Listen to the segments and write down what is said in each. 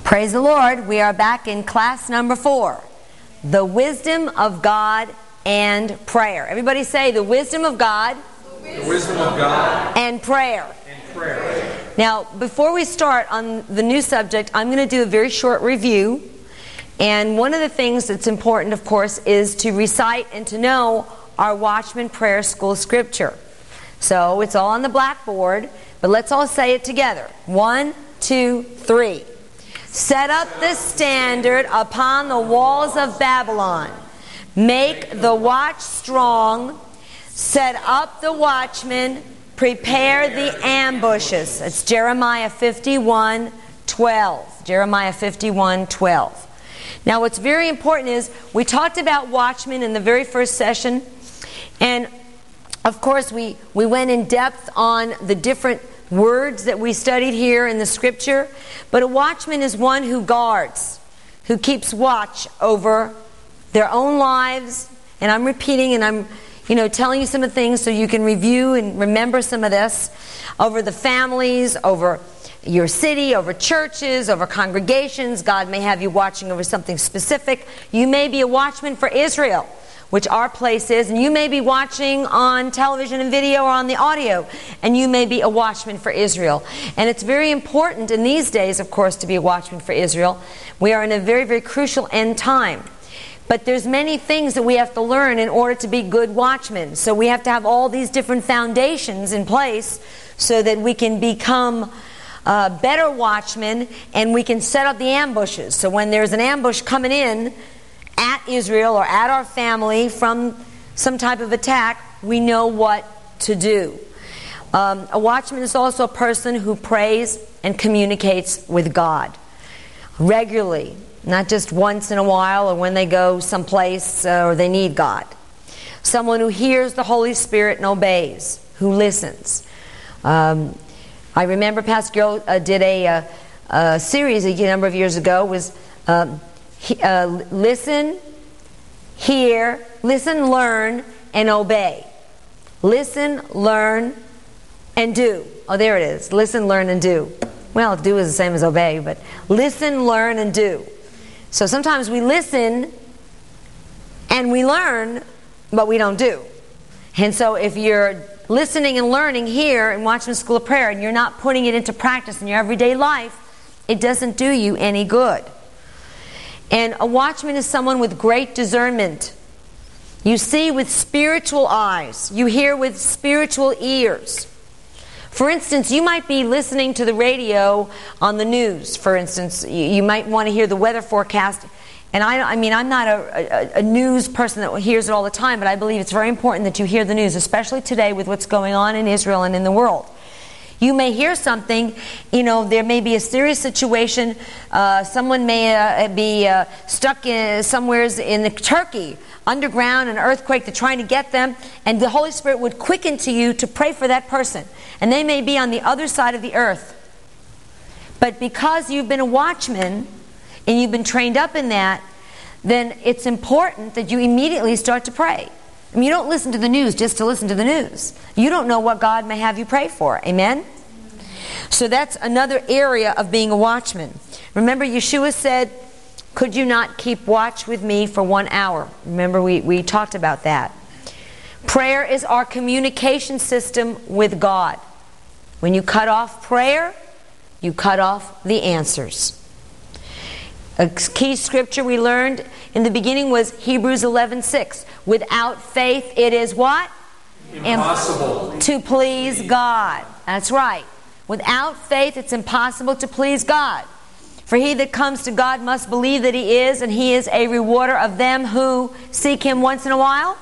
Praise the Lord. We are back in class number 4. The wisdom of God and prayer. Everybody say the wisdom of God. The wisdom of God and prayer. And prayer. Now, before we start on the new subject, I'm going to do a very short review. And one of the things that's important, of course, is to recite and to know our Watchman Prayer School scripture. So it's all on the blackboard, but let's all say it together. 1, 2, 3. Set up the standard upon the walls of Babylon. Make the watch strong. Set up the watchmen. Prepare the ambushes. It's Jeremiah 51:12. Jeremiah 51:12. Now what's very important is we talked about watchmen in the very first session. And of course we went in depth on the different words that we studied here in the scripture. But a watchman is one who guards, who keeps watch over their own lives. And I'm repeating and I'm telling you some of the things so you can review and remember some of this. Over the families, over your city, over churches, over congregations. God may have you watching over something specific. You may be a watchman for Israel, which our place is, and you may be watching on television and video or on the audio, and you may be a watchman for Israel. And it's very important in these days, of course, to be a watchman for Israel. We are in a very, very crucial end time. But there's many things that we have to learn in order to be good watchmen. So we have to have all these different foundations in place so that we can become better watchmen and we can set up the ambushes. So when there's an ambush coming in at Israel or at our family from some type of attack, we know what to do. A watchman is also a person who prays and communicates with God regularly, not just once in a while or when they go someplace or they need God. Someone who hears the Holy Spirit and obeys, who listens. I remember Pastor Gil did a series a number of years ago, was listen, hear, listen, learn, and obey. Listen, learn, and do. Oh, there it is. Listen, learn, and do. Well, do is the same as obey, but listen, learn, and do. So sometimes we listen and we learn, but we don't do. And so if you're listening and learning here in Watchman School of Prayer and you're not putting it into practice in your everyday life, it doesn't do you any good. And a watchman is someone with great discernment. You see with spiritual eyes. You hear with spiritual ears. For instance, you might be listening to the radio on the news. For instance, you might want to hear the weather forecast. And I'm not a news person that hears it all the time, but I believe it's very important that you hear the news, especially today with what's going on in Israel and in the world. You may hear something, there may be a serious situation. Someone may be stuck somewhere in Turkey, underground, an earthquake, they're trying to get them, and the Holy Spirit would quicken to you to pray for that person. And they may be on the other side of the earth. But because you've been a watchman, and you've been trained up in that, then it's important that you immediately start to pray. I mean, you don't listen to the news just to listen to the news. You don't know what God may have you pray for. Amen? So that's another area of being a watchman. Remember, Yeshua said, could you not keep watch with me for 1 hour? Remember, we talked about that. Prayer is our communication system with God. When you cut off prayer, you cut off the answers. A key scripture we learned in the beginning was Hebrews 11:6. Without faith, it is what? Impossible to please God. That's right. Without faith, it's impossible to please God. For he that comes to God must believe that he is, and he is a rewarder of them who seek him once in a while.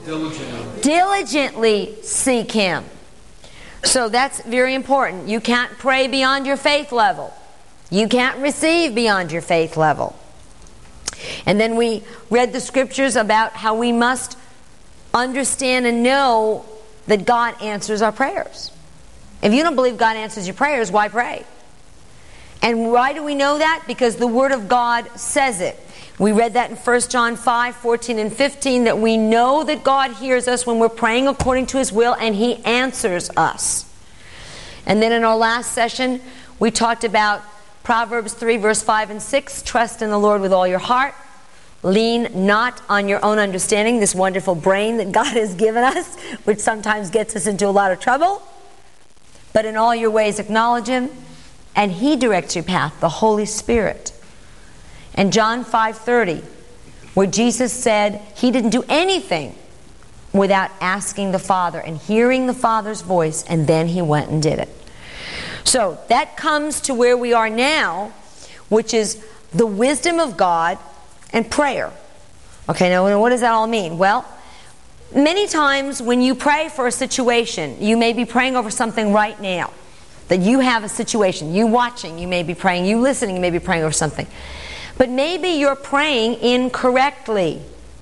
Diligently seek him. So that's very important. You can't pray beyond your faith level. You can't receive beyond your faith level. And then we read the scriptures about how we must understand and know that God answers our prayers. If you don't believe God answers your prayers, why pray? And why do we know that? Because the Word of God says it. We read that in 1 John 5:14 and 15, that we know that God hears us when we're praying according to His will, and He answers us. And then in our last session, we talked about Proverbs 3, verse 5 and 6, trust in the Lord with all your heart. Lean not on your own understanding, this wonderful brain that God has given us, which sometimes gets us into a lot of trouble. But in all your ways acknowledge Him, and He directs your path, the Holy Spirit. And John 5:30, where Jesus said He didn't do anything without asking the Father and hearing the Father's voice, and then He went and did it. So that comes to where we are now, which is the wisdom of God and prayer. Okay, now what does that all mean? Well, many times when you pray for a situation, you may be praying over something right now. That you have a situation. You watching, you may be praying. You listening, you may be praying over something. But maybe you're praying incorrectly.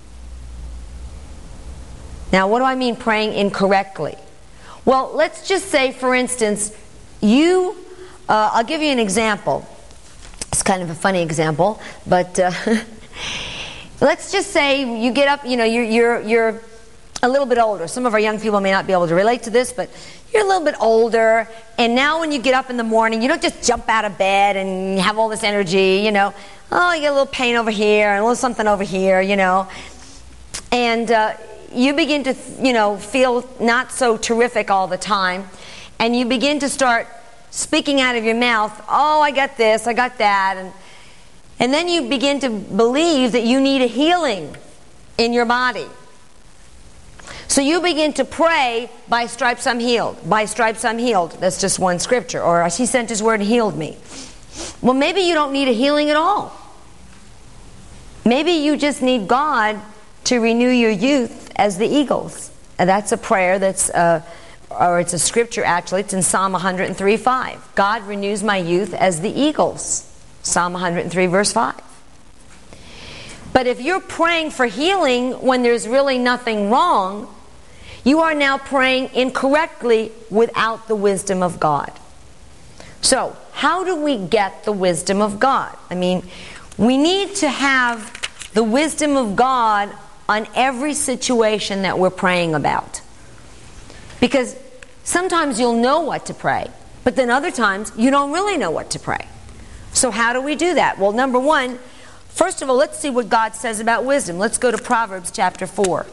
Now, what do I mean praying incorrectly? Well, let's just say, for instance, I'll give you an example. It's kind of a funny example, but let's just say you get up, you're a little bit older. Some of our young people may not be able to relate to this, but you're a little bit older, and now when you get up in the morning, you don't just jump out of bed and have all this energy, Oh, you get a little pain over here and a little something over here, And you begin to, feel not so terrific all the time, and you begin to start speaking out of your mouth, oh, I got this, I got that, and then you begin to believe that you need a healing in your body. So you begin to pray, by stripes I'm healed. By stripes I'm healed. That's just one scripture. Or He sent His word and healed me. Well, maybe you don't need a healing at all. Maybe you just need God to renew your youth as the eagles. And that's a prayer it's a scripture actually. It's in Psalm 103:5. God renews my youth as the eagles. Psalm 103 verse 5. But if you're praying for healing when there's really nothing wrong, you are now praying incorrectly without the wisdom of God. So, how do we get the wisdom of God? We need to have the wisdom of God on every situation that we're praying about. Because sometimes you'll know what to pray, but then other times you don't really know what to pray. So how do we do that? Well, number one, first of all, let's see what God says about wisdom. Let's go to Proverbs chapter 4.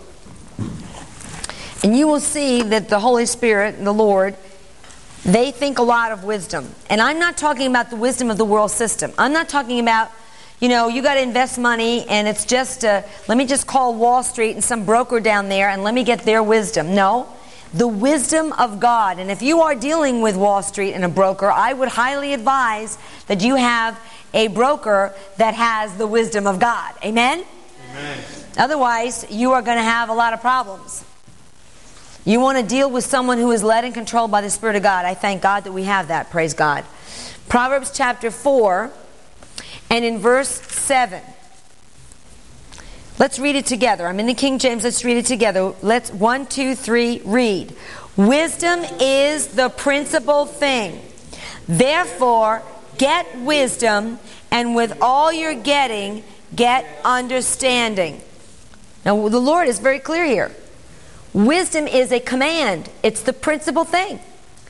And you will see that the Holy Spirit and the Lord, they think a lot of wisdom. And I'm not talking about the wisdom of the world system. I'm not talking about, you got to invest money and it's just, let me just call Wall Street and some broker down there and let me get their wisdom. No, the wisdom of God. And if you are dealing with Wall Street and a broker, I would highly advise that you have a broker that has the wisdom of God. Amen? Amen. Otherwise, you are going to have a lot of problems. You want to deal with someone who is led and controlled by the Spirit of God. I thank God that we have that. Praise God. Proverbs chapter 4 and in verse 7. Let's read it together. I'm in the King James. Let's read it together. Let's 1, 2, 3 read. Wisdom is the principal thing. Therefore, get wisdom, and with all you're getting, get understanding. Now, the Lord is very clear here. Wisdom is a command. It's the principal thing.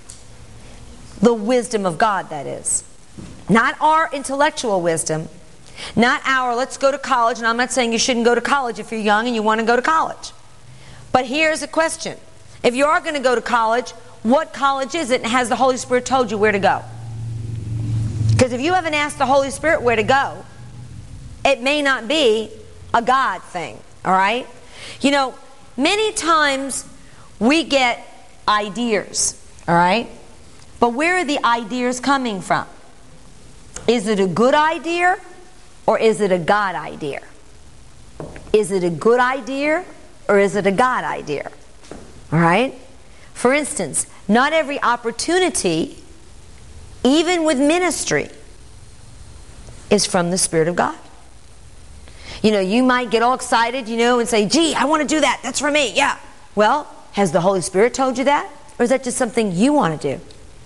The wisdom of God, that is. Not our intellectual wisdom. Not our, let's go to college. And I'm not saying you shouldn't go to college if you're young and you want to go to college. But here's a question. If you are going to go to college, what college is it? And has the Holy Spirit told you where to go? Because if you haven't asked the Holy Spirit where to go, it may not be a God thing. All right? Many times we get ideas, all right? But where are the ideas coming from? Is it a good idea or is it a God idea? Is it a good idea or is it a God idea? All right? For instance, not every opportunity, even with ministry, is from the Spirit of God. You might get all excited, and say, gee, I want to do that. That's for me. Yeah. Well, has the Holy Spirit told you that? Or is that just something you want to do?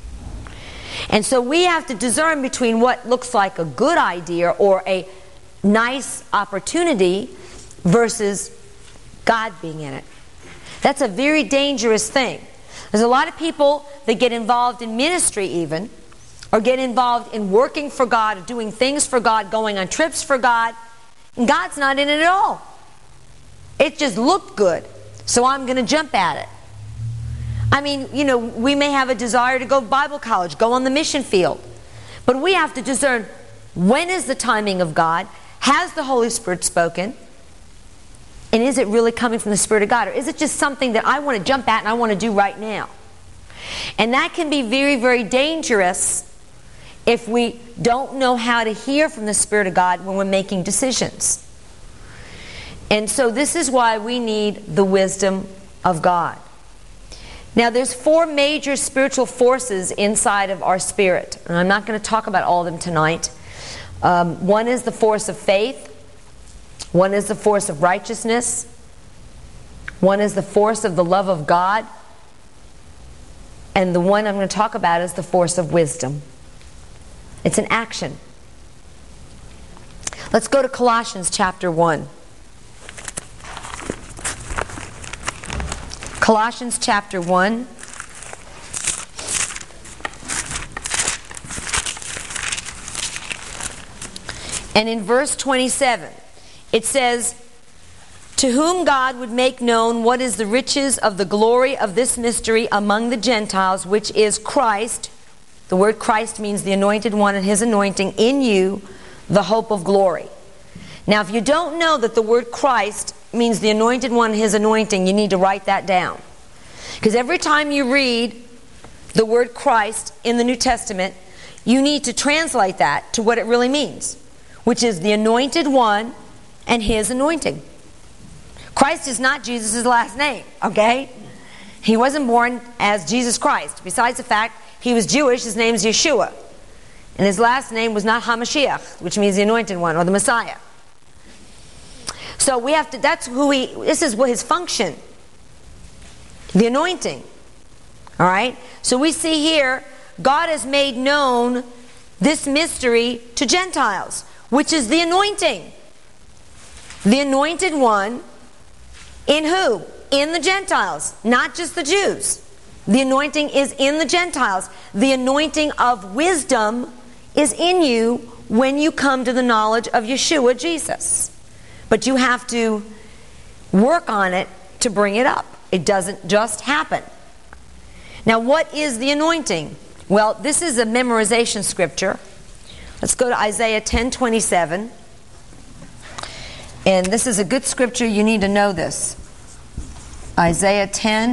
And so we have to discern between what looks like a good idea or a nice opportunity versus God being in it. That's a very dangerous thing. There's a lot of people that get involved in ministry even or get involved in working for God, or doing things for God, going on trips for God, and God's not in it at all. It just looked good, so I'm going to jump at it. I mean, we may have a desire to go to Bible college, go on the mission field, but we have to discern, when is the timing of God? Has the Holy Spirit spoken? And is it really coming from the Spirit of God? Or is it just something that I want to jump at and I want to do right now? And that can be very, very dangerous if we don't know how to hear from the Spirit of God when we're making decisions. And so this is why we need the wisdom of God. Now there's 4 major spiritual forces inside of our spirit. And I'm not going to talk about all of them tonight. One is the force of faith. One is the force of righteousness. One is the force of the love of God. And the one I'm going to talk about is the force of wisdom. It's an action. Let's go to Colossians chapter 1. Colossians chapter 1. And in verse 27, it says, "To whom God would make known what is the riches of the glory of this mystery among the Gentiles, which is Christ." The word Christ means the anointed one and his anointing in you, the hope of glory. Now, if you don't know that the word Christ means the anointed one and his anointing, you need to write that down. Because every time you read the word Christ in the New Testament, you need to translate that to what it really means, which is the anointed one and his anointing. Christ is not Jesus' last name, okay? He wasn't born as Jesus Christ. Besides the fact he was Jewish, his name is Yeshua. And his last name was not HaMashiach, which means the anointed one or the Messiah. So we have to, this is what his function. The anointing. Alright? So we see here, God has made known this mystery to Gentiles, which is the anointing. The anointed one in who? In the Gentiles, not just the Jews. The anointing is in the Gentiles. The anointing of wisdom is in you when you come to the knowledge of Yeshua, Jesus. But you have to work on it to bring it up. It doesn't just happen. Now, what is the anointing? Well, this is a memorization scripture. Let's go to Isaiah 10:27. And this is a good scripture. You need to know this. Isaiah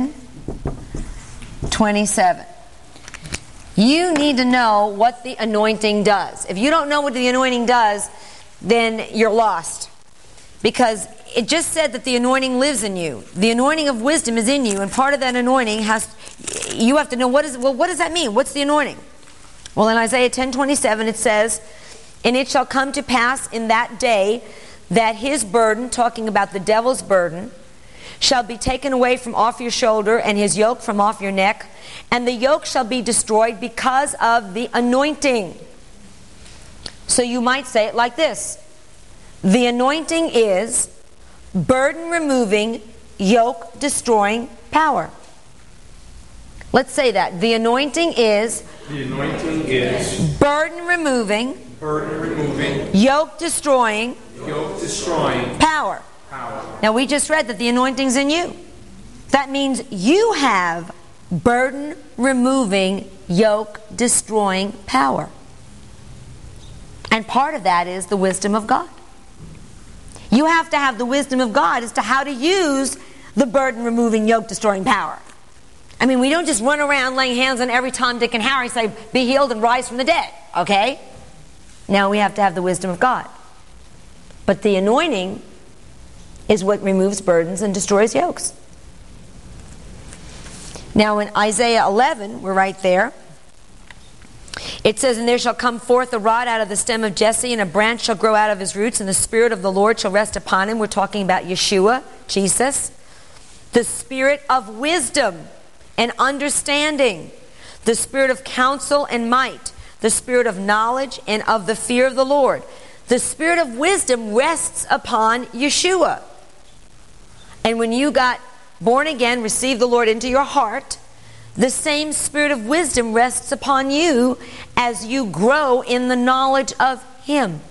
10:27. You need to know what the anointing does. If you don't know what the anointing does, then you're lost. Because it just said that the anointing lives in you. The anointing of wisdom is in you, and part of that anointing you have to know what does that mean? What's the anointing? Well, in Isaiah 10:27 it says, "And it shall come to pass in that day that his burden," talking about the devil's burden, "shall be taken away from off your shoulder, and his yoke from off your neck, and the yoke shall be destroyed because of the anointing." So you might say it like this: the anointing is burden removing, yoke destroying power. Let's say that. The anointing is burden removing, yoke destroying power. Now we just read that the anointing's in you. That means you have burden removing, yoke destroying power. And part of that is the wisdom of God. You have to have the wisdom of God as to how to use the burden removing, yoke destroying power. I mean, we don't just run around laying hands on every Tom, Dick, and Harry, say, "Be healed and rise from the dead." Okay? Now we have to have the wisdom of God. But the anointing is what removes burdens and destroys yokes. Now in Isaiah 11, we're right there. It says, "And there shall come forth a rod out of the stem of Jesse, and a branch shall grow out of his roots, and the Spirit of the Lord shall rest upon him." We're talking about Yeshua, Jesus. "The Spirit of wisdom and understanding, the Spirit of counsel and might, the Spirit of knowledge and of the fear of the Lord." The Spirit of wisdom rests upon Yeshua. And when you got born again, received the Lord into your heart, the same spirit of wisdom rests upon you as you grow in the knowledge of Him.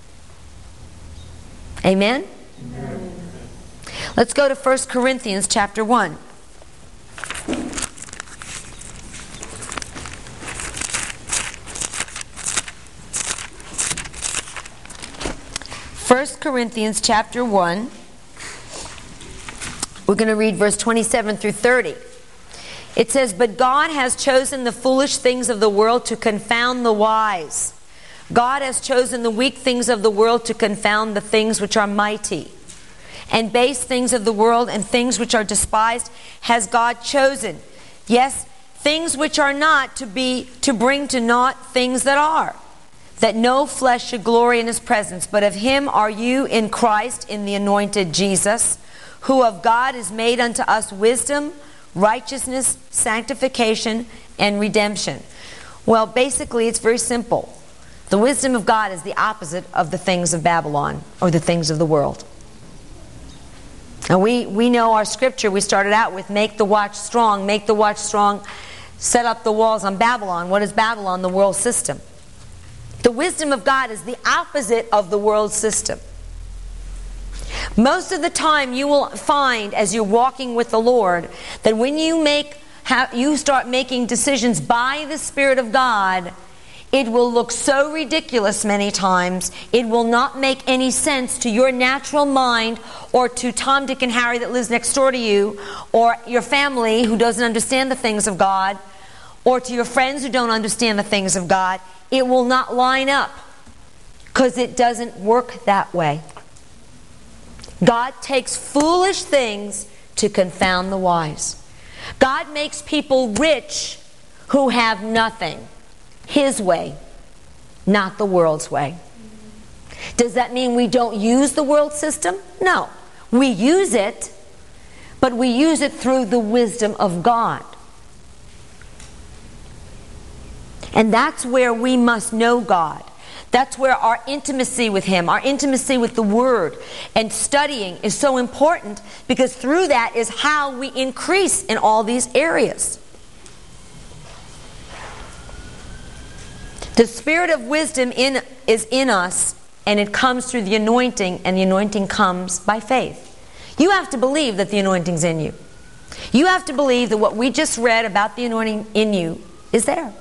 Amen? Amen. Let's go to 1 Corinthians chapter 1. 1 Corinthians chapter 1. We're going to read verse 27 through 30. It says, "But God has chosen the foolish things of the world to confound the wise. God has chosen the weak things of the world to confound the things which are mighty. And base things of the world and things which are despised has God chosen. Yes, things which are not, to bring to naught things that are, that no flesh should glory in His presence. But of Him are you in Christ, in the anointed Jesus, who of God is made unto us wisdom, righteousness, sanctification, and redemption." Well, basically it's very simple. The wisdom of God is the opposite of the things of Babylon or the things of the world. And we know our scripture. We started out with make the watch strong, set up the walls on Babylon. What is Babylon? The world system. The wisdom of God is the opposite of the world system. Most of the time you will find as you're walking with the Lord that when you start making decisions by the Spirit of God, it will look so ridiculous many times. It will not make any sense to your natural mind or to Tom, Dick, and Harry that lives next door to you, or your family who doesn't understand the things of God, or to your friends who don't understand the things of God. It will not line up because it doesn't work that way. God takes foolish things to confound the wise. God makes people rich who have nothing. His way, not the world's way. Does that mean we don't use the world system? No. We use it, but we use it through the wisdom of God. And that's where we must know God. That's where our intimacy with Him, our intimacy with the Word and studying is so important, because through that is how we increase in all these areas. The spirit of wisdom is in us, and it comes through the anointing, and the anointing comes by faith. You have to believe that the anointing's in you. You have to believe that what we just read about the anointing in you is there.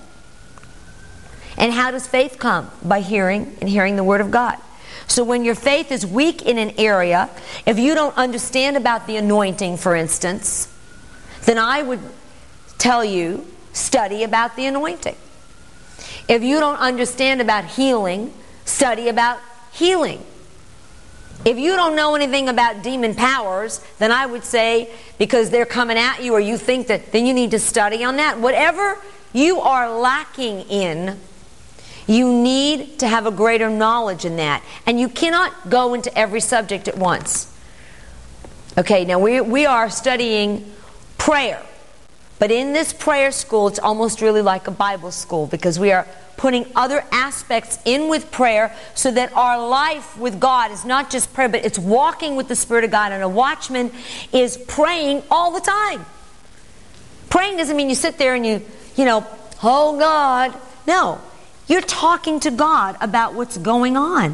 And how does faith come? By hearing, and hearing the Word of God. So when your faith is weak in an area, if you don't understand about the anointing, for instance, then I would tell you, study about the anointing. If you don't understand about healing, study about healing. If you don't know anything about demon powers, then I would say, because they're coming at you or you think that, then you need to study on that. Whatever you are lacking in, you need to have a greater knowledge in that. And you cannot go into every subject at once. Okay, now we are studying prayer. But in this prayer school, it's almost really like a Bible school, because we are putting other aspects in with prayer so that our life with God is not just prayer, but it's walking with the Spirit of God. And a watchman is praying all the time. Praying doesn't mean you sit there and you oh God. No. You're talking to God about what's going on.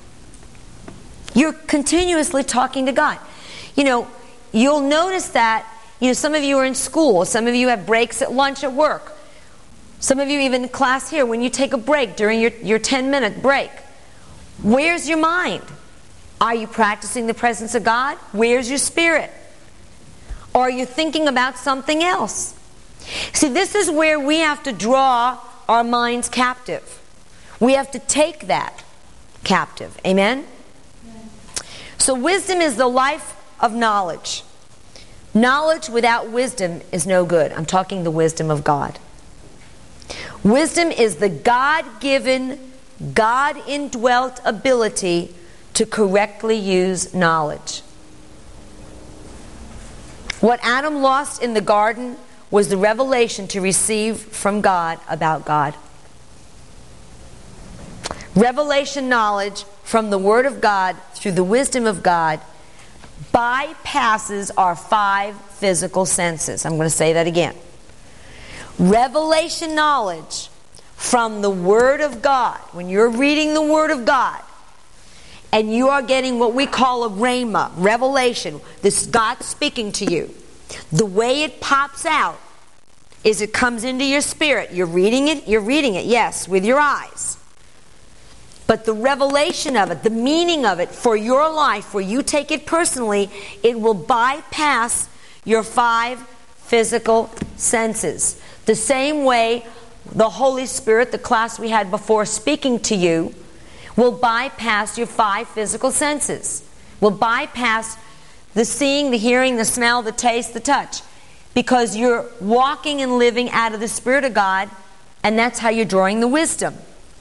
You're continuously talking to God. You'll notice that some of you are in school. Some of you have breaks at lunch at work. Some of you even in class here, when you take a break during your 10-minute break, where's your mind? Are you practicing the presence of God? Where's your spirit? Or are you thinking about something else? See, this is where we have to draw our minds captive. We have to take that captive. Amen? So wisdom is the life of knowledge. Knowledge without wisdom is no good. I'm talking the wisdom of God. Wisdom is the God-given, God-indwelt ability to correctly use knowledge. What Adam lost in the garden was the revelation to receive from God about God. Revelation knowledge from the Word of God through the wisdom of God bypasses our 5 physical senses. I'm going to say that again. Revelation knowledge from the Word of God. When you're reading the Word of God, and you are getting what we call a rhema, revelation, this is God speaking to you. The way it pops out is it comes into your spirit. You're reading it, yes, with your eyes. But the revelation of it, the meaning of it for your life, where you take it personally, it will bypass your 5 physical senses. The same way the Holy Spirit, the class we had before, speaking to you, will bypass your 5 physical senses. Will bypass the seeing, the hearing, the smell, the taste, the touch. Because you're walking and living out of the Spirit of God, and that's how you're drawing the wisdom.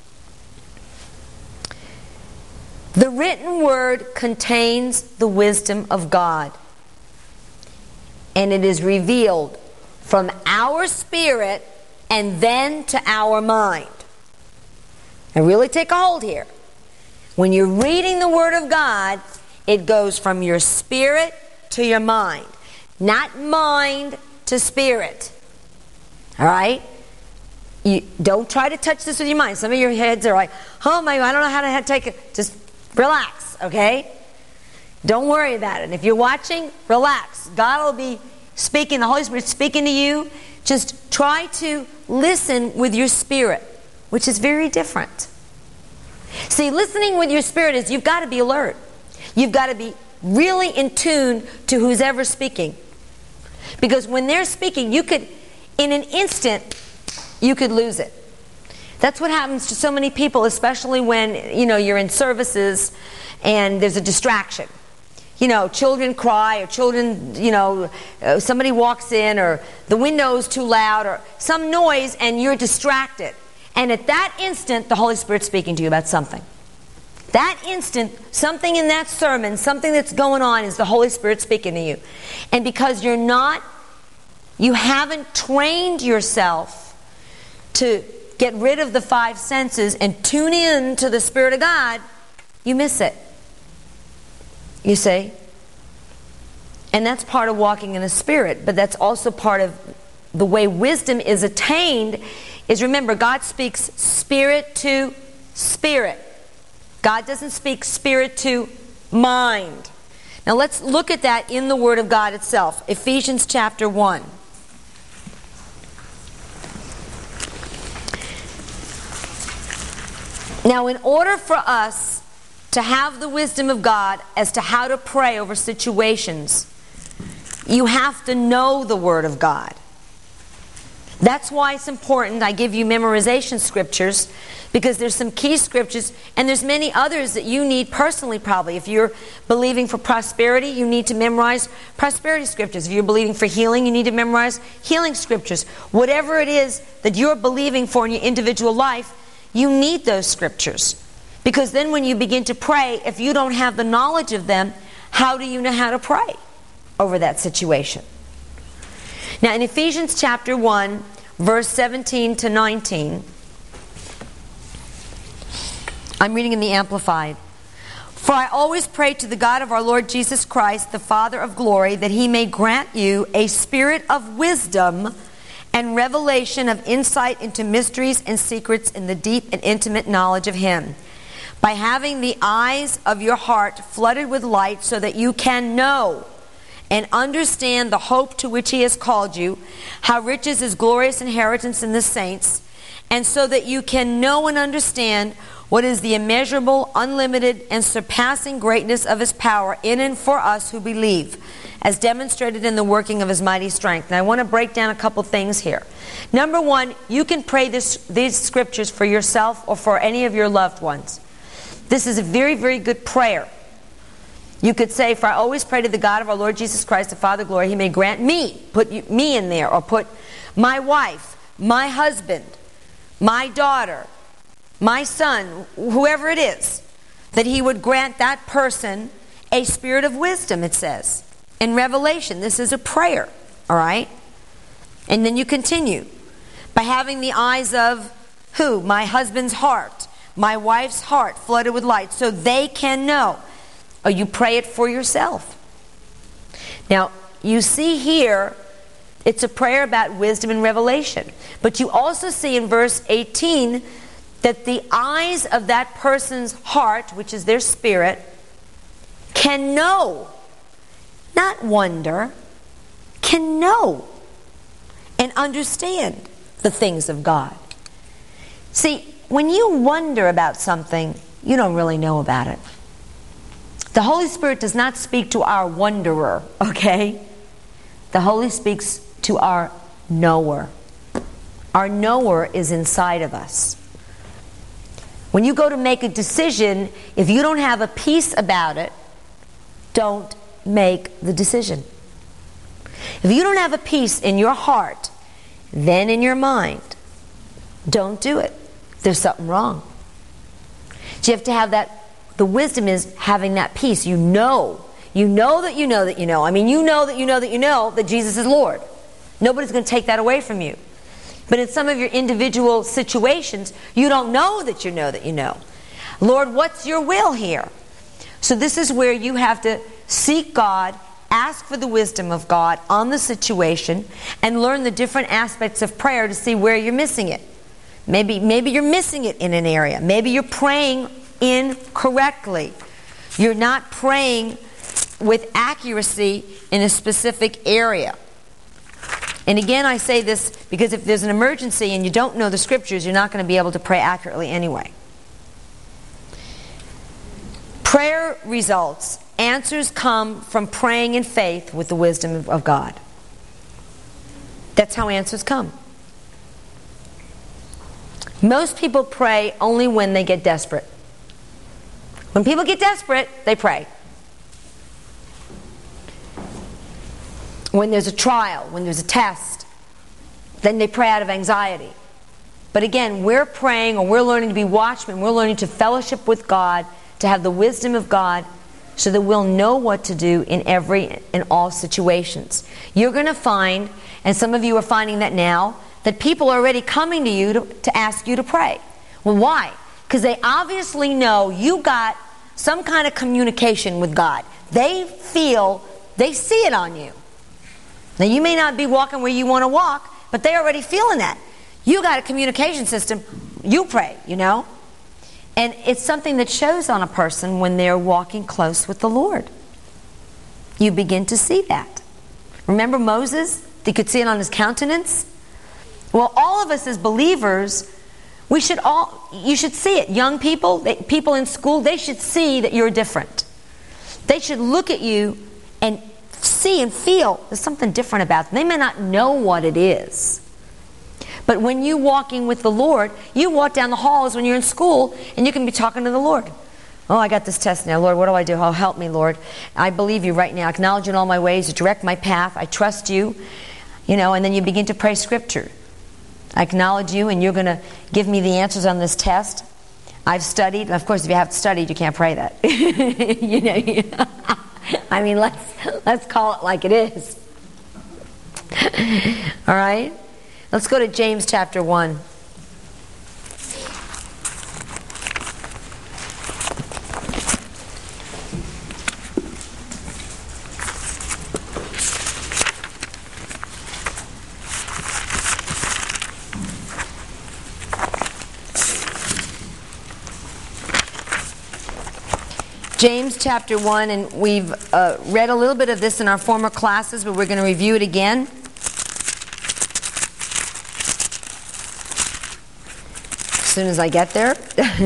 The written Word contains the wisdom of God. And it is revealed from our spirit and then to our mind. Now really take a hold here. When you're reading the Word of God, it goes from your spirit to your mind. Not mind to spirit. All right? You don't try to touch this with your mind. Some of your heads are like, oh my God, I don't know how to take it. Just relax, okay? Don't worry about it. And if you're watching, relax. God will be speaking, the Holy Spirit speaking to you. Just try to listen with your spirit, which is very different. See, listening with your spirit is you've got to be alert. You've got to be really in tune to who's ever speaking. Because when they're speaking, you could, in an instant, you could lose it. That's what happens to so many people, especially when, you're in services and there's a distraction. Children cry, or children, somebody walks in, or the window's too loud, or some noise, and you're distracted. And at that instant, the Holy Spirit's speaking to you about something. That instant, something in that sermon, something that's going on, is the Holy Spirit speaking to you. And because you haven't trained yourself to get rid of the 5 senses and tune in to the Spirit of God, you miss it. You see? And that's part of walking in the Spirit, but that's also part of the way wisdom is attained. Is, remember, God speaks spirit to spirit. God doesn't speak spirit to mind. Now let's look at that in the Word of God itself. Ephesians chapter 1. Now, in order for us to have the wisdom of God as to how to pray over situations, you have to know the Word of God. That's why it's important I give you memorization scriptures, because there's some key scriptures, and there's many others that you need personally probably. If you're believing for prosperity, you need to memorize prosperity scriptures. If you're believing for healing, you need to memorize healing scriptures. Whatever it is that you're believing for in your individual life, you need those scriptures. Because then when you begin to pray, if you don't have the knowledge of them, how do you know how to pray over that situation? Now in Ephesians chapter 1, verse 17 to 19, I'm reading in the Amplified. For I always pray to the God of our Lord Jesus Christ, the Father of glory, that He may grant you a spirit of wisdom and revelation of insight into mysteries and secrets in the deep and intimate knowledge of Him, by having the eyes of your heart flooded with light, so that you can know and understand the hope to which He has called you, how rich is His glorious inheritance in the saints, and so that you can know and understand what is the immeasurable, unlimited, and surpassing greatness of His power in and for us who believe, as demonstrated in the working of His mighty strength. And I want to break down a couple things here. Number one, you can pray these scriptures for yourself or for any of your loved ones. This is a very, very good prayer. You could say, for I always pray to the God of our Lord Jesus Christ, the Father of glory, He may grant me, put me in there, or put my wife, my husband, my daughter, my son, whoever it is, that He would grant that person a spirit of wisdom, it says. In Revelation, this is a prayer, all right? And then you continue. By having the eyes of who? My husband's heart, my wife's heart flooded with light, so they can know. Or you pray it for yourself. Now, you see here It's a prayer about wisdom and revelation. But you also see in verse 18 that the eyes of that person's heart, which is their spirit, can know, not wonder, can know and understand the things of God. See, when you wonder about something, you don't really know about it. The Holy Spirit does not speak to our wonderer, okay? The Holy speaks to our knower. Our knower is inside of us. When you go to make a decision, if you don't have a peace about it, don't make the decision. If you don't have a peace in your heart, then in your mind, don't do it. There's something wrong. So you have to have that. The wisdom is having that peace. You know that you know that you know. I mean, you know that Jesus is Lord. Nobody's going to take that away from you. But in some of your individual situations, you don't know that you know that you know. Lord, what's your will here? So this is where you have to seek God, ask for the wisdom of God on the situation, and learn the different aspects of prayer to see where you're missing it. Maybe you're missing it in an area. Maybe you're praying incorrectly. You're not praying with accuracy in a specific area. And again, I say this because if there's an emergency and you don't know the scriptures, you're not going to be able to pray accurately anyway. Prayer results. Answers come from praying in faith with the wisdom of God. That's how answers come. Most people pray only when they get desperate. When people get desperate, they pray. When there's a trial, when there's a test, then they pray out of anxiety. But again, we're praying, or we're learning to be watchmen, we're learning to fellowship with God, to have the wisdom of God, so that we'll know what to do in all situations. You're going to find, and some of you are finding that now, that people are already coming to you to ask you to pray. Well, why? Because they obviously know you got some kind of communication with God. They see it on you. Now, you may not be walking where you want to walk, but they're already feeling that. You got a communication system. You pray, you know. And it's something that shows on a person when they're walking close with the Lord. You begin to see that. Remember Moses? You could see it on his countenance. Well, all of us as believers, you should see it. Young people, people in school, they should see that you're different. They should look at you and see and feel there's something different about them. They may not know what it is. But when you're walking with the Lord, you walk down the halls when you're in school and you can be talking to the Lord. Oh, I got this test now. Lord, what do I do? Oh, help me, Lord. I believe you right now. Acknowledge you in all my ways. You direct my path. I trust you. You know, and then you begin to pray scripture. I acknowledge you and you're going to give me the answers on this test. I've studied. Of course, if you haven't studied, you can't pray that. You know, I mean, let's call it like it is. All right? Let's go to James chapter 1. James chapter 1, and we've read a little bit of this in our former classes, but we're going to review it again. As soon as I get there.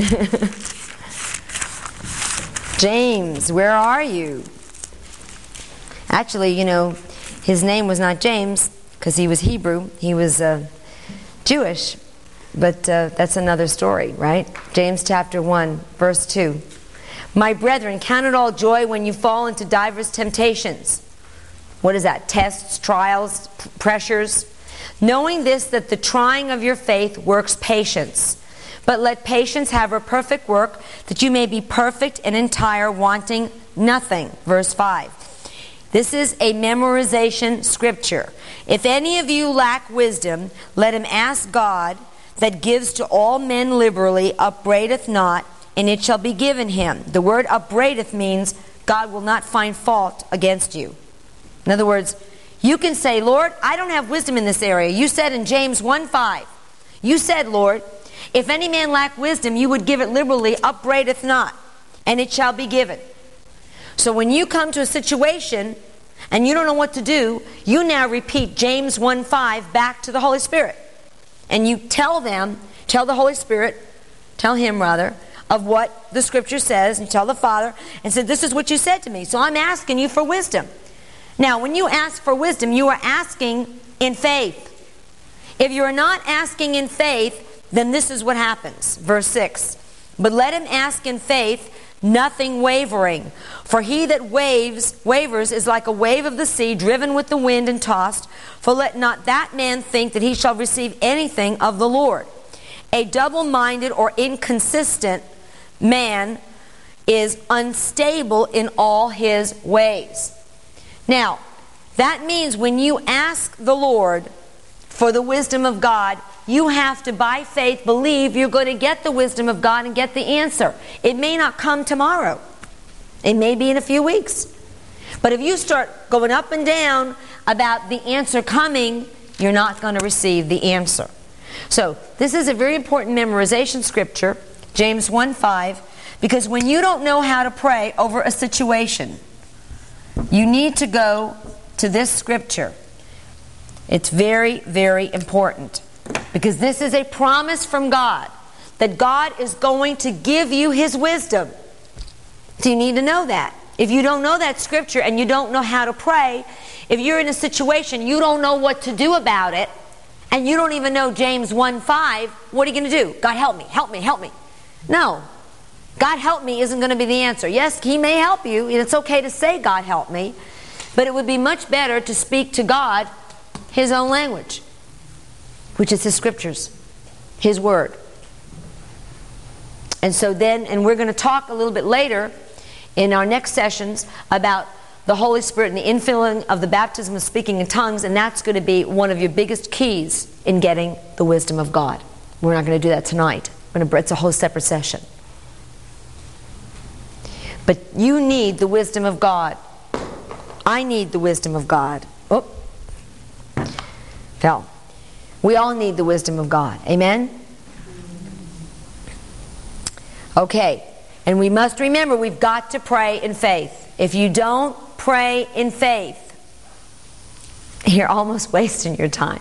James, where are you? Actually, you know, his name was not James because he was Hebrew. He was Jewish. But that's another story, right? James chapter 1, verse 2. My brethren, count it all joy when you fall into divers temptations. What is that? Tests, trials, pressures. Knowing this, that the trying of your faith works patience. But let patience have her perfect work, that you may be perfect and entire, wanting nothing. Verse 5. This is a memorization scripture. If any of you lack wisdom, let him ask God, that gives to all men liberally, upbraideth not, and it shall be given him. The word upbraideth means God will not find fault against you. In other words, You can say, Lord, I don't have wisdom in this area. You said in James 1:5, you said, Lord, if any man lack wisdom, you would give it liberally, upbraideth not, and it shall be given. So when you come to a situation and you don't know what to do, you now repeat James 1:5 back to the Holy Spirit. And you tell the Holy Spirit, tell him rather, of what the Scripture says, and tell the Father, and say, this is what you said to me, so I'm asking you for wisdom. Now, when you ask for wisdom, you are asking in faith. If you are not asking in faith, then this is what happens. Verse 6. But let him ask in faith, nothing wavering. For he that wavers is like a wave of the sea, driven with the wind and tossed. For let not that man think that he shall receive anything of the Lord. A double-minded or inconsistent man is unstable in all his ways. Now, that means when you ask the Lord for the wisdom of God, you have to, by faith, believe you're going to get the wisdom of God and get the answer. It may not come tomorrow. It may be in a few weeks. But if you start going up and down about the answer coming, you're not going to receive the answer. So, this is a very important memorization scripture, James 1:5, because when you don't know how to pray over a situation, you need to go to this scripture. It's very, very important, because this is a promise from God that God is going to give you His wisdom. So you need to know that. If you don't know that scripture and you don't know how to pray, if you're in a situation you don't know what to do about it, and you don't even know James 1:5, what are you going to do? God help me, help me, help me. No. God help me isn't going to be the answer. Yes, He may help you, and it's okay to say God help me, but it would be much better to speak to God His own language, which is His scriptures, His word. And so then, and we're going to talk a little bit later in our next sessions about the Holy Spirit and the infilling of the baptism of speaking in tongues, and that's going to be one of your biggest keys in getting the wisdom of God. We're not going to do that tonight. It's a whole separate session. But you need the wisdom of God. I need the wisdom of God. Oh, fell. We all need the wisdom of God. Amen? Okay. And we must remember we've got to pray in faith. If you don't pray in faith, you're almost wasting your time.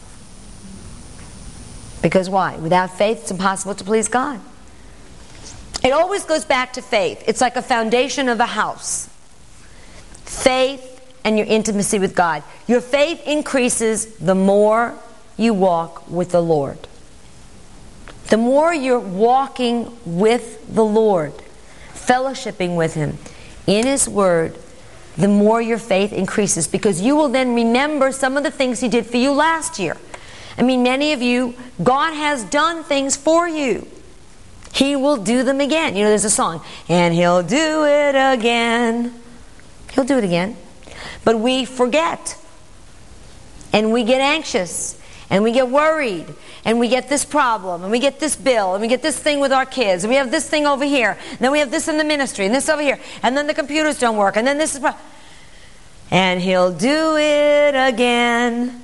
Because why? Without faith, it's impossible to please God. It always goes back to faith. It's like a foundation of a house. Faith and your intimacy with God. Your faith increases the more you walk with the Lord. The more you're walking with the Lord, fellowshipping with Him in His Word, the more your faith increases, because you will then remember some of the things He did for you last year. I mean, many of you, God has done things for you. He will do them again. You know, there's a song, and He'll do it again. He'll do it again. But we forget. And we get anxious. And we get worried. And we get this problem. And we get this bill. And we get this thing with our kids. And we have this thing over here. And then we have this in the ministry. And this over here. And then the computers don't work. And then this is... And He'll do it again.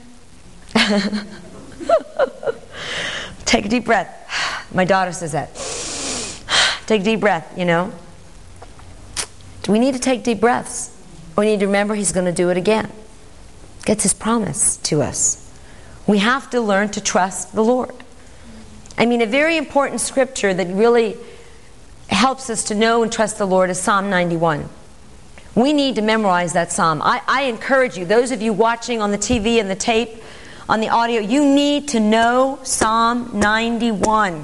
Take a deep breath. My daughter says that. Take a deep breath, you know. We need to take deep breaths. We need to remember He's going to do it again. It's His promise to us. We have to learn to trust the Lord. I mean, a very important scripture that really helps us to know and trust the Lord is Psalm 91. We need to memorize that psalm. I encourage you, those of you watching on the TV and the tape, on the audio, you need to know Psalm 91.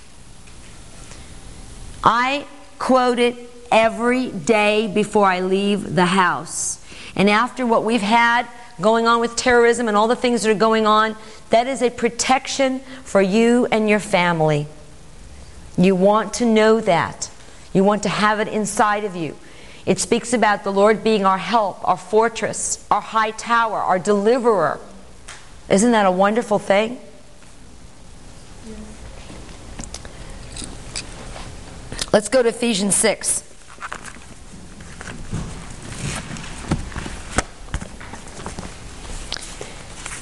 I quote it every day before I leave the house. And after what we've had going on with terrorism and all the things that are going on, that is a protection for you and your family. You want to know that. You want to have it inside of you. It speaks about the Lord being our help, our fortress, our high tower, our deliverer. Isn't that a wonderful thing? Let's go to Ephesians 6.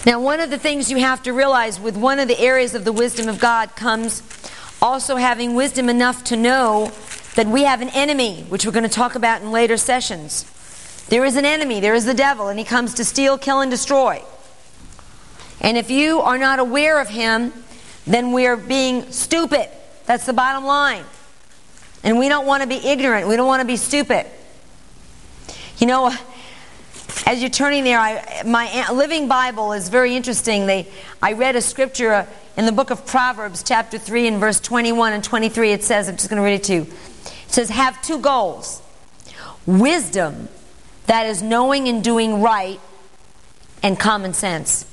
Now, one of the things you have to realize with one of the areas of the wisdom of God comes also having wisdom enough to know that we have an enemy, which we're going to talk about in later sessions. There is an enemy, there is the devil, and he comes to steal, kill, and destroy. And if you are not aware of him, then we're being stupid. That's the bottom line. And we don't want to be ignorant. We don't want to be stupid. You know, as you're turning there, my Living Bible is very interesting. I read a scripture in the book of Proverbs, chapter 3, and verse 21 and 23. It says, I'm just going to read it to you. It says, have two goals. Wisdom, that is knowing and doing right, and common sense.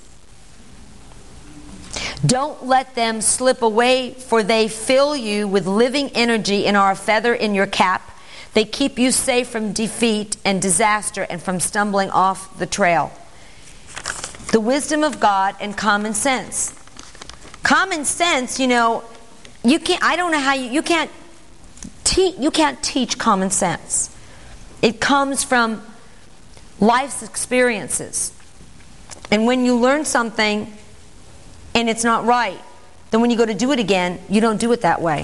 Don't let them slip away, for they fill you with living energy and are a feather in your cap. They keep you safe from defeat and disaster and from stumbling off the trail. The wisdom of God and common sense. Common sense, you know, you can't. I don't know how you can't teach common sense. It comes from life's experiences. And when you learn something and it's not right, then when you go to do it again, you don't do it that way.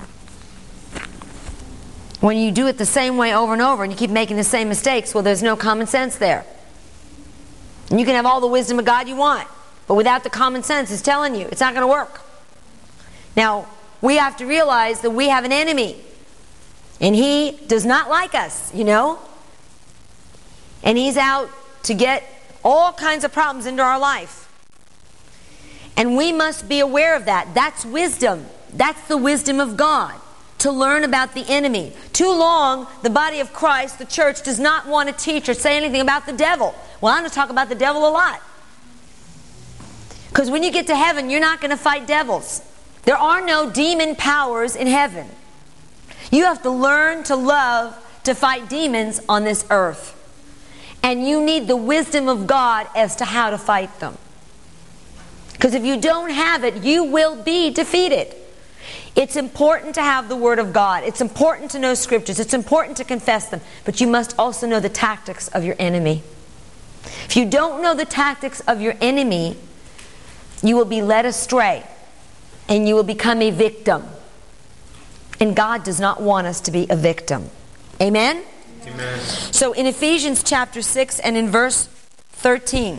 When you do it the same way over and over and you keep making the same mistakes, well, there's no common sense there. And you can have all the wisdom of God you want, but without the common sense, it's telling you it's not going to work. Now, we have to realize that we have an enemy, and he does not like us, you know. And he's out to get all kinds of problems into our life. And we must be aware of that. That's wisdom. That's the wisdom of God, to learn about the enemy. Too long, the body of Christ, the church, does not want to teach or say anything about the devil. Well, I'm going to talk about the devil a lot. Because when you get to heaven, you're not going to fight devils. There are no demon powers in heaven. You have to learn to love to fight demons on this earth. And you need the wisdom of God as to how to fight them. Because if you don't have it, you will be defeated. It's important to have the Word of God. It's important to know Scriptures. It's important to confess them. But you must also know the tactics of your enemy. If you don't know the tactics of your enemy, you will be led astray. And you will become a victim. And God does not want us to be a victim. Amen? Amen. So in Ephesians chapter 6 and in verse 13,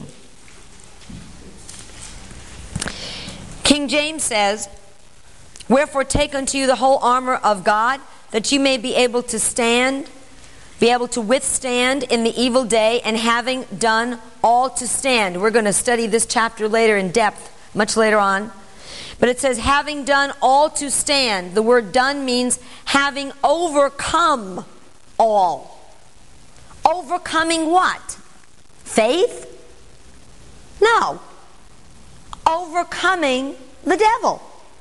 King James says, wherefore take unto you the whole armor of God, that you may be able to stand, be able to withstand in the evil day, and having done all to stand. We're going to study this chapter later in depth, much later on. But it says, having done all to stand. The word done means having overcome all. Overcoming what? Faith? No. Overcoming the devil.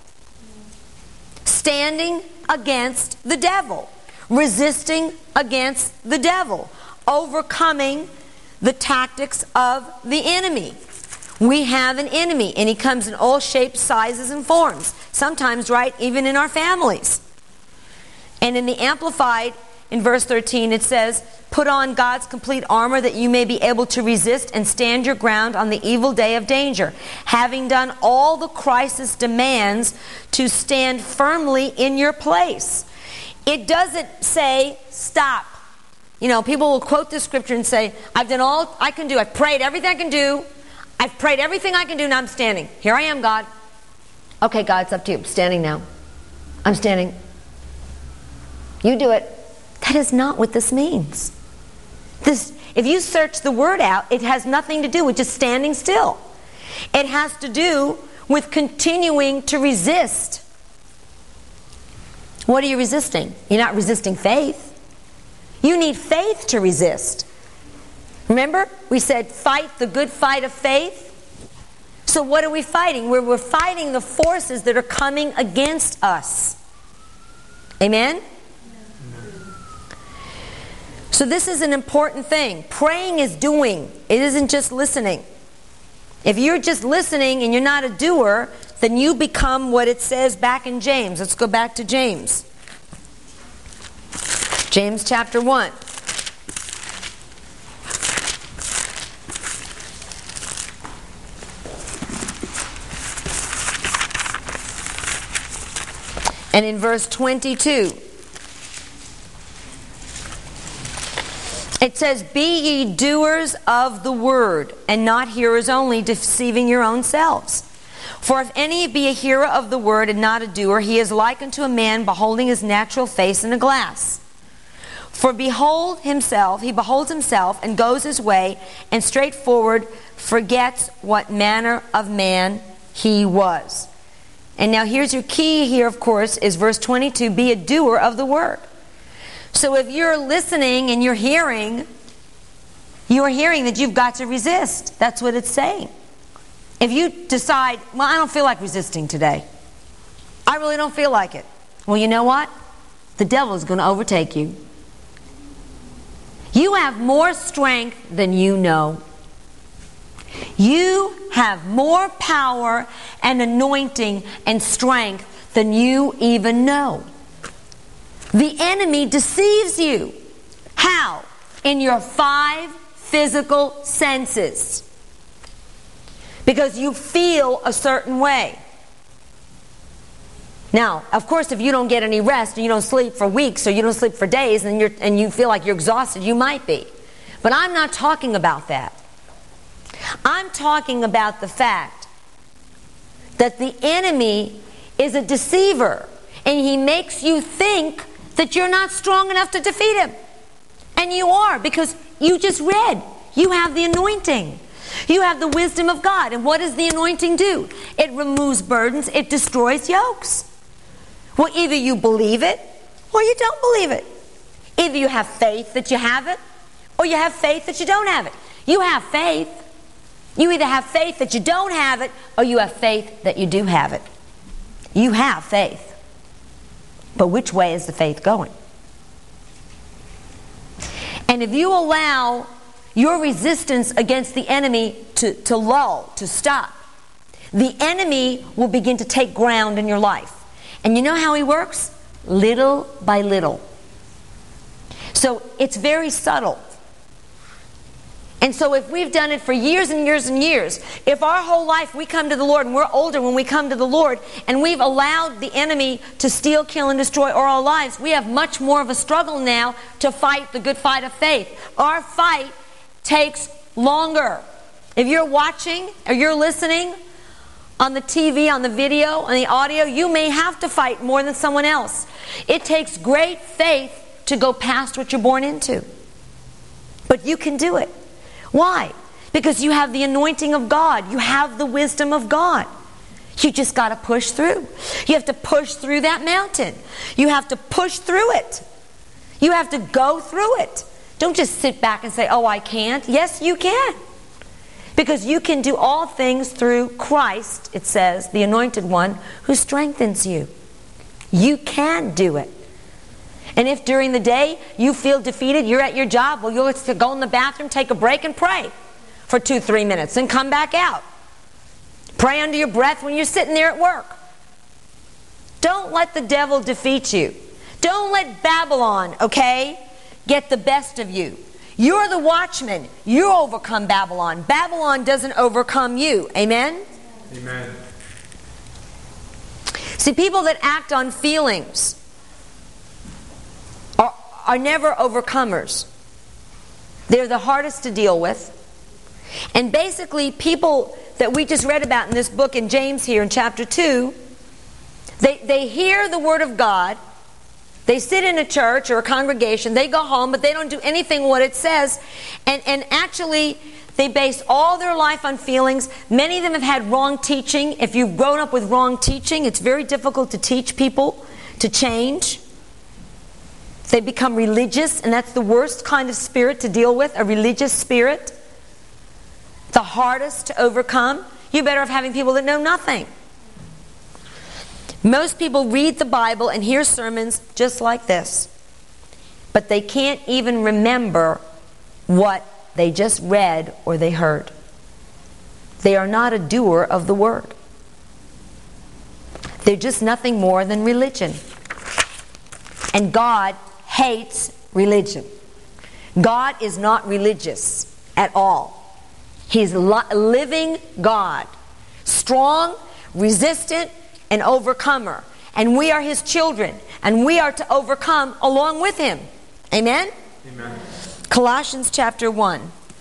Standing against the devil. Resisting against the devil. Overcoming the tactics of the enemy. We have an enemy, and he comes in all shapes, sizes, and forms. Sometimes, right, even in our families. And in the Amplified, in verse 13, it says, put on God's complete armor that you may be able to resist and stand your ground on the evil day of danger, having done all the crisis demands to stand firmly in your place. It doesn't say stop. You know, people will quote this scripture and say, I've done all I can do. I've prayed everything I can do. I've prayed everything I can do. Now I'm standing. Here I am, God. Okay, God, it's up to you. I'm standing now. I'm standing. You do it. That is not what this means. If you search the word out, it has nothing to do with just standing still. It has to do with continuing to resist. What are you resisting? You're not resisting faith. You need faith to resist. Remember, we said fight the good fight of faith. So what are we fighting? We're fighting the forces that are coming against us. Amen? So this is an important thing. Praying is doing. It isn't just listening. If you're just listening and you're not a doer, then you become what it says back in James. Let's go back to James. James chapter 1. And in verse 22, it says, "Be ye doers of the word, and not hearers only, deceiving your own selves. For if any be a hearer of the word and not a doer, he is like unto a man beholding his natural face in a glass. For he beholds himself, and goes his way, and straightforward forgets what manner of man he was." And now here's your key here, of course, is verse 22, "Be a doer of the word." So if you're listening and you're hearing that you've got to resist. That's what it's saying. If you decide, well, I don't feel like resisting today. I really don't feel like it. Well, you know what? The devil is going to overtake you. You have more strength than you know. You have more power and anointing and strength than you even know. The enemy deceives you. How? In your 5 physical senses. Because you feel a certain way. Now, of course, if you don't get any rest and you don't sleep for weeks or you don't sleep for days and you feel like you're exhausted, you might be. But I'm not talking about that. I'm talking about the fact that the enemy is a deceiver and he makes you think that you're not strong enough to defeat him. And you are, because you just read. You have the anointing. You have the wisdom of God. And what does the anointing do? It removes burdens. It destroys yokes. Well, either you believe it or you don't believe it. Either you have faith that you have it or you have faith that you don't have it. You have faith. You either have faith that you don't have it or you have faith that you do have it. You have faith. But which way is the faith going? And if you allow your resistance against the enemy to lull, to stop, the enemy will begin to take ground in your life. And you know how he works? Little by little. So it's very subtle. And so if we've done it for years and years and years, if our whole life we come to the Lord and we're older when we come to the Lord and we've allowed the enemy to steal, kill, and destroy all our lives, we have much more of a struggle now to fight the good fight of faith. Our fight takes longer. If you're watching or you're listening on the TV, on the video, on the audio, you may have to fight more than someone else. It takes great faith to go past what you're born into. But you can do it. Why? Because you have the anointing of God. You have the wisdom of God. You just got to push through. You have to push through that mountain. You have to push through it. You have to go through it. Don't just sit back and say, oh, I can't. Yes, you can. Because you can do all things through Christ, it says, the Anointed One, who strengthens you. You can do it. And if during the day you feel defeated, you're at your job, well, you'll have to go in the bathroom, take a break, and pray for 2-3 minutes, and come back out. Pray under your breath when you're sitting there at work. Don't let the devil defeat you. Don't let Babylon, get the best of you. You're the watchman. You overcome Babylon. Babylon doesn't overcome you. Amen? Amen. See, people that act on feelings are never overcomers. They're the hardest to deal with. And basically, people that we just read about in this book in James here in chapter 2, they hear the Word of God. They sit in a church or a congregation. They go home, but they don't do anything what it says. And actually, they base all their life on feelings. Many of them have had wrong teaching. If you've grown up with wrong teaching, it's very difficult to teach people to change. They become religious, and that's the worst kind of spirit to deal with, a religious spirit. The hardest to overcome. You're better off having people that know nothing. Most people read the Bible and hear sermons just like this, but they can't even remember what they just read or they heard. They are not a doer of the Word. They're just nothing more than religion. And God hates religion. God is not religious at all. He's a living God, strong, resistant, an overcomer. and we are His children, and we are to overcome along with Him. Amen? Amen. Colossians chapter 1.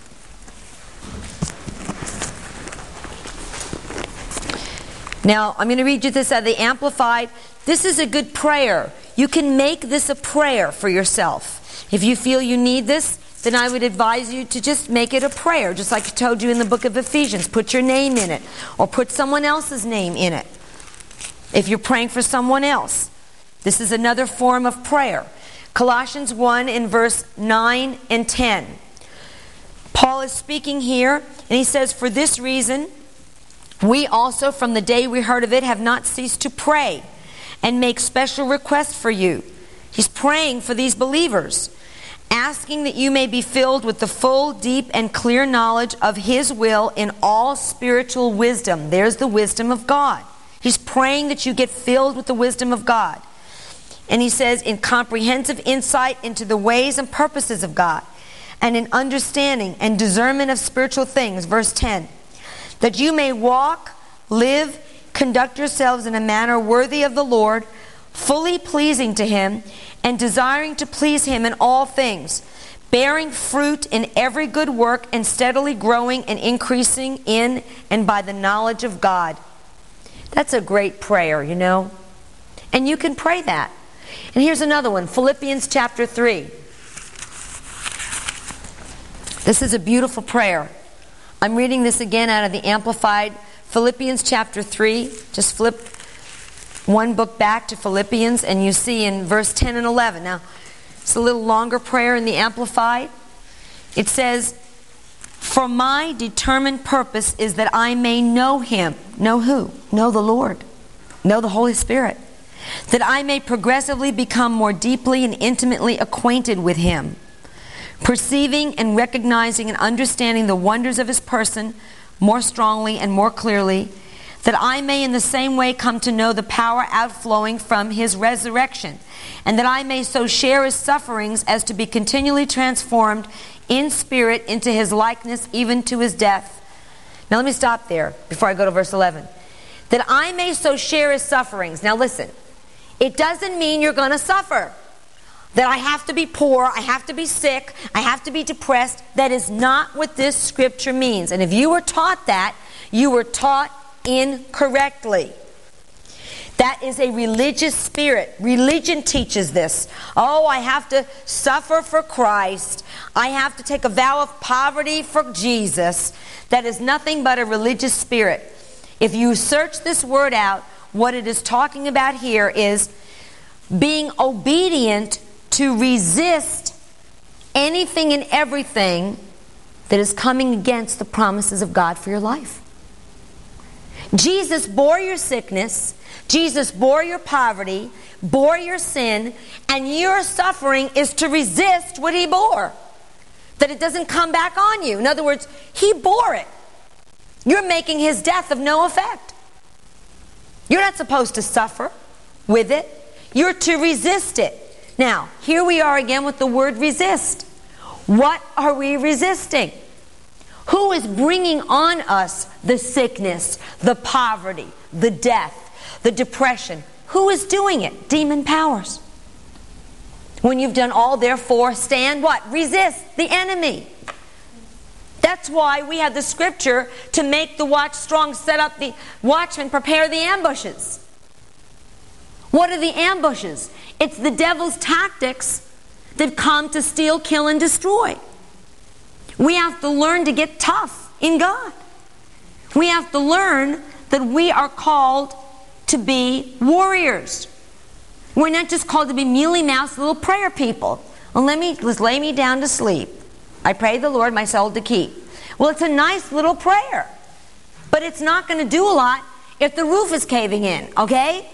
Now, I'm going to read you this out of the Amplified. This is a good prayer. You can make this a prayer for yourself. If you feel you need this, then I would advise you to just make it a prayer, just like I told you in the book of Ephesians. Put your name in it, or put someone else's name in it. If you're praying for someone else, this is another form of prayer. Colossians 1 in verse 9 and 10. Paul is speaking here, and he says, "For this reason, we also, from the day we heard of it, have not ceased to pray and make special requests for you." He's praying for these believers, asking that you may be filled with the full, deep, and clear knowledge of His will in all spiritual wisdom. There's the wisdom of God. He's praying that you get filled with the wisdom of God. And he says, in comprehensive insight into the ways and purposes of God, and in understanding and discernment of spiritual things. Verse 10. That you may walk, live, conduct yourselves in a manner worthy of the Lord, fully pleasing to Him, and desiring to please Him in all things, bearing fruit in every good work, and steadily growing and increasing in and by the knowledge of God. That's a great prayer, you know. And you can pray that. And here's another one, Philippians chapter 3. This is a beautiful prayer. I'm reading this again out of the Amplified. Philippians chapter 3. Just flip one book back to Philippians, and you see in verse 10 and 11. Now, it's a little longer prayer in the Amplified. It says, "For my determined purpose is that I may know Him." Know who? Know the Lord. Know the Holy Spirit. "That I may progressively become more deeply and intimately acquainted with Him, perceiving and recognizing and understanding the wonders of His person more strongly and more clearly, that I may in the same way come to know the power outflowing from His resurrection, and that I may so share His sufferings as to be continually transformed in spirit into His likeness, even to His death." Now let me stop there before I go to verse 11. That I may so share His sufferings. Now listen, it doesn't mean you're going to suffer. That I have to be poor, I have to be sick, I have to be depressed. That is not what this scripture means. And if you were taught that, you were taught incorrectly. That is a religious spirit. Religion teaches this. Oh, I have to suffer for Christ. I have to take a vow of poverty for Jesus. That is nothing but a religious spirit. If you search this word out, what it is talking about here is being obedient to resist anything and everything that is coming against the promises of God for your life. Jesus bore your sickness, Jesus bore your poverty, bore your sin, and your suffering is to resist what He bore. That it doesn't come back on you. In other words, He bore it. You're making His death of no effect. You're not supposed to suffer with it. You're to resist it. Now, here we are again with the word resist. What are we resisting? Who is bringing on us the sickness, the poverty, the death, the depression? Who is doing it? Demon powers. When you've done all, therefore, stand what? Resist the enemy. That's why we have the scripture to make the watch strong, set up the watchmen, prepare the ambushes. What are the ambushes? It's the devil's tactics that come to steal, kill, and destroy. We have to learn to get tough in God. We have to learn that we are called to be warriors. We're not just called to be mealy-mouthed little prayer people. Well, let's lay me down to sleep. I pray the Lord my soul to keep. Well, it's a nice little prayer, but it's not going to do a lot if the roof is caving in, okay?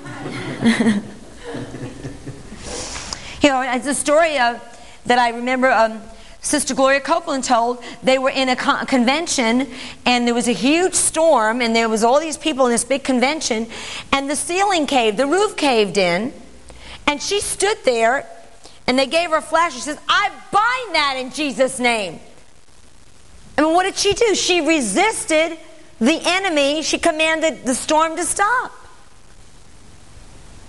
You know, it's a story that I remember Sister Gloria Copeland told. They were in a convention, and there was a huge storm, and there was all these people in this big convention, and the ceiling caved, the roof caved in, and she stood there, and they gave her a flash. She says, "I bind that in Jesus' name." I mean, what did she do? She resisted the enemy. She commanded the storm to stop.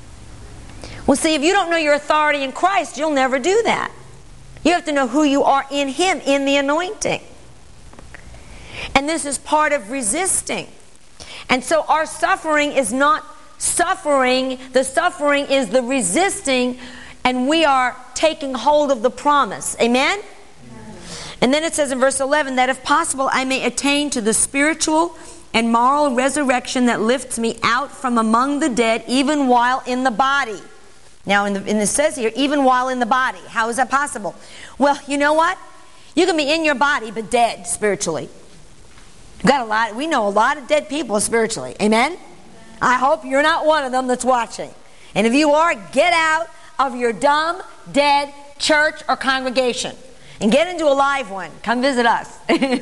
Well, see, if you don't know your authority in Christ, you'll never do that. You have to know who you are in Him, in the anointing. And this is part of resisting. And so our suffering is not suffering. The suffering is the resisting, and we are taking hold of the promise. Amen? And then it says in verse 11 that if possible I may attain to the spiritual and moral resurrection that lifts me out from among the dead even while in the body. Now, it says here, even while in the body. How is that possible? Well, you know what? You can be in your body but dead spiritually. We know a lot of dead people spiritually. Amen? I hope you're not one of them that's watching. And if you are, get out of your dumb, dead church or congregation and get into a live one. Come visit us.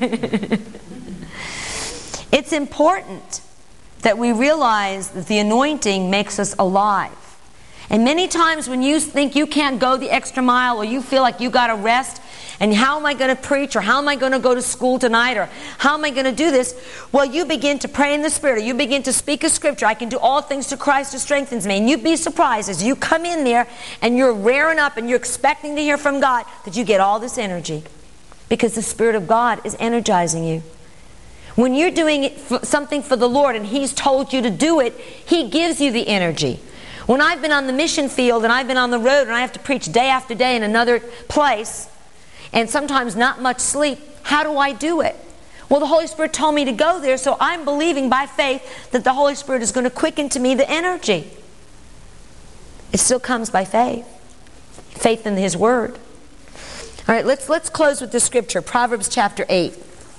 It's important that we realize that the anointing makes us alive. And many times when you think you can't go the extra mile, or you feel like you got to rest, and how am I going to preach, or how am I going to go to school tonight, or how am I going to do this? Well, you begin to pray in the Spirit, or you begin to speak a scripture. I can do all things through Christ who strengthens me. And you'd be surprised as you come in there and you're rearing up and you're expecting to hear from God, that you get all this energy. Because the Spirit of God is energizing you. When you're doing something for the Lord and He's told you to do it, He gives you the energy. When I've been on the mission field and I've been on the road and I have to preach day after day in another place, and sometimes not much sleep, how do I do it? Well, the Holy Spirit told me to go there, so I'm believing by faith that the Holy Spirit is going to quicken to me the energy. It still comes by faith. Faith in His Word. All right, let's close with this scripture, Proverbs chapter 8.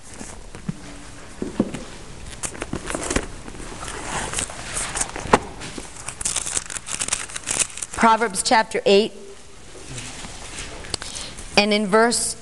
Proverbs chapter 8, and in verse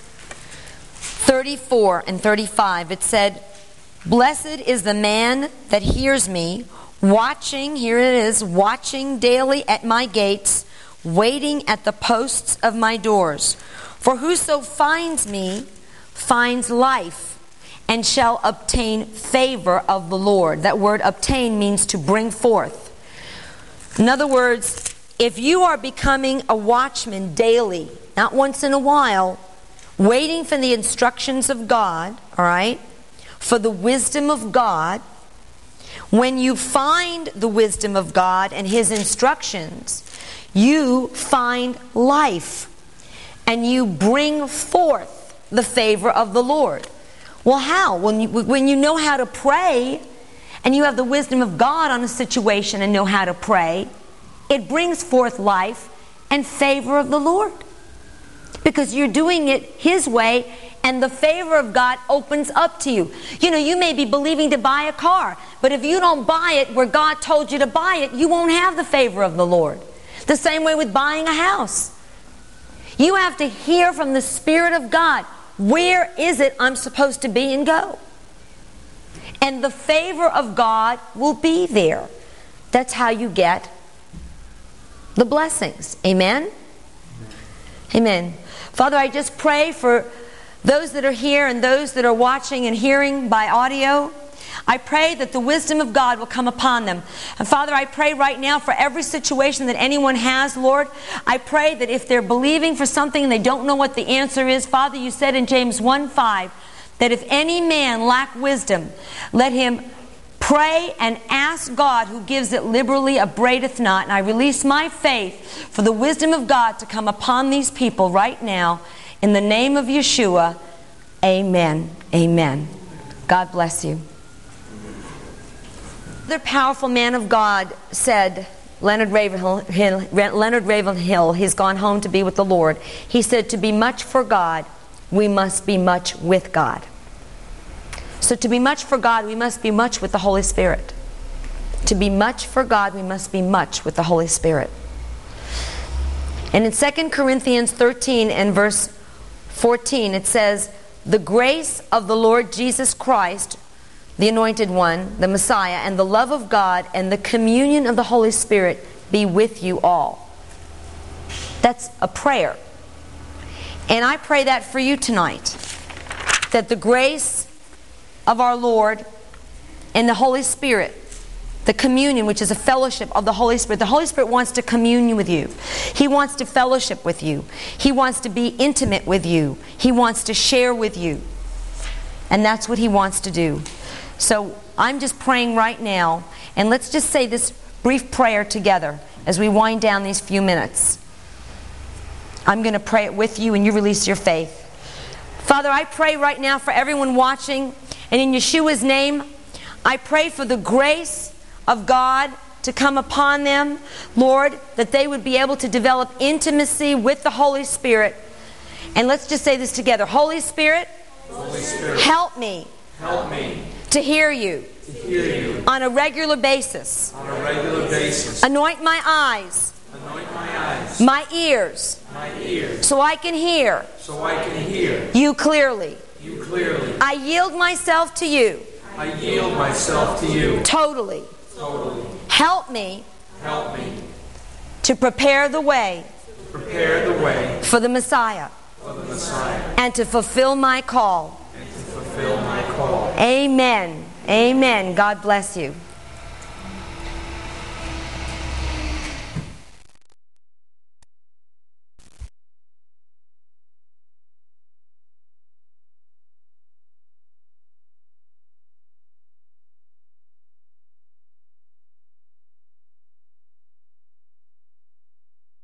34 and 35 it said, "Blessed is the man that hears me, watching," here it is, "watching daily at my gates, waiting at the posts of my doors. For whoso finds me finds life, and shall obtain favor of the Lord." That word obtain means to bring forth. In other words, if you are becoming a watchman daily, not once in a while, waiting for the instructions of God, all right, for the wisdom of God, when you find the wisdom of God and His instructions, you find life and you bring forth the favor of the Lord. Well, how? When you know how to pray and you have the wisdom of God on a situation and know how to pray, it brings forth life and favor of the Lord. Because you're doing it His way, and the favor of God opens up to you. You know, you may be believing to buy a car, but if you don't buy it where God told you to buy it, you won't have the favor of the Lord. The same way with buying a house. You have to hear from the Spirit of God, where is it I'm supposed to be, and go. And the favor of God will be there. That's how you get the blessings. Amen? Amen. Father, I just pray for those that are here and those that are watching and hearing by audio. I pray that the wisdom of God will come upon them. And Father, I pray right now for every situation that anyone has, Lord. I pray that if they're believing for something and they don't know what the answer is, Father, you said in James 1:5 that if any man lack wisdom, let him pray and ask God, who gives it liberally, upbraideth not. And I release my faith for the wisdom of God to come upon these people right now. In the name of Yeshua, amen. Amen. God bless you. Another powerful man of God said, Leonard Ravenhill, he's gone home to be with the Lord. He said, to be much for God, we must be much with God. So to be much for God, we must be much with the Holy Spirit. To be much for God, we must be much with the Holy Spirit. And in 2 Corinthians 13 and verse 14, it says, the grace of the Lord Jesus Christ, the Anointed One, the Messiah, and the love of God, and the communion of the Holy Spirit be with you all. That's a prayer. And I pray that for you tonight. That the grace of our Lord and the Holy Spirit The communion, which is a fellowship of the Holy Spirit. The Holy Spirit wants to commune with you. He wants to fellowship with you. He wants to be intimate with you. He wants to share with you. And that's what He wants to do. So I'm just praying right now, and let's just say this brief prayer together as we wind down these few minutes. I'm going to pray it with you, and you release your faith. Father, I pray right now for everyone watching, and in Yeshua's name, I pray for the grace of God to come upon them, Lord, that they would be able to develop intimacy with the Holy Spirit. And let's just say this together. Holy Spirit, help me to hear you on a regular basis. Anoint my eyes, my ears, so I can hear you clearly. I yield myself to you. Totally. Help me to prepare the way for the Messiah and to fulfill my call. Amen. Amen. God bless you.